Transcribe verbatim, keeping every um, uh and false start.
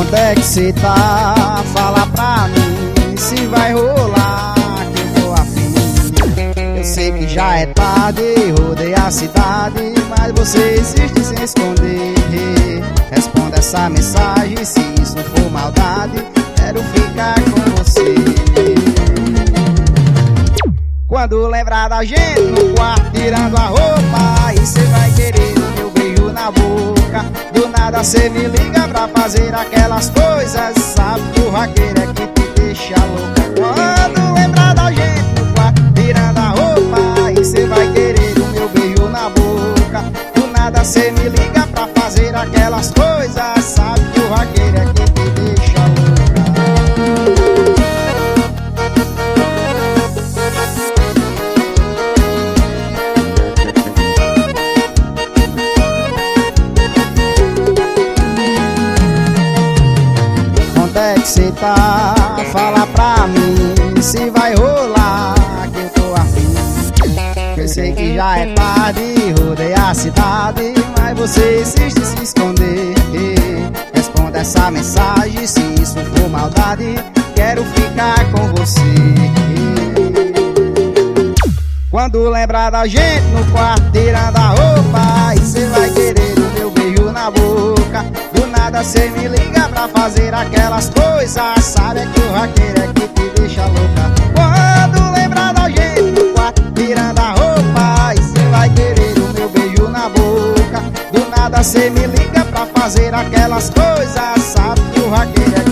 Onde é que cê tá? Fala pra mim se vai rolar, que eu tô afim. Eu sei que já é tarde, rodei a cidade, mas você insiste sem esconder. Responda essa mensagem, se isso for maldade, quero ficar com você. Quando lembrar da gente no quarto tirando a roupa, e cê vai querer o meu beijo na boca. Do nada cê me liga pra fazer aquelas coisas, sabe que o raqueiro é que te deixa louca. Quando lembrar da gente no quarto tirando a roupa, e cê vai querer o meu beijo na boca. Do nada cê me liga pra fazer aquelas coisas, sabe que o raqueiro é que te deixa louca. Onde é que cê tá? Fala pra mim se vai rolar, que eu tô afim. Eu sei que já é tarde, rodei a cidade, mas você insiste em se esconder. Responda essa mensagem, se isso for maldade, quero ficar com você. Quando lembrar da gente no quarto tirando a roupa, e cê vai querer o meu beijo na boca. Do nada cê me liga pra fazer aquelas coisas, sabe que o raqueiro é que te deixa louca. Quando lembrar da gente no quarto tirando a roupa, e cê vai querer o meu beijo na boca. Do nada cê me liga pra fazer aquelas coisas, sabe que o raqueiro é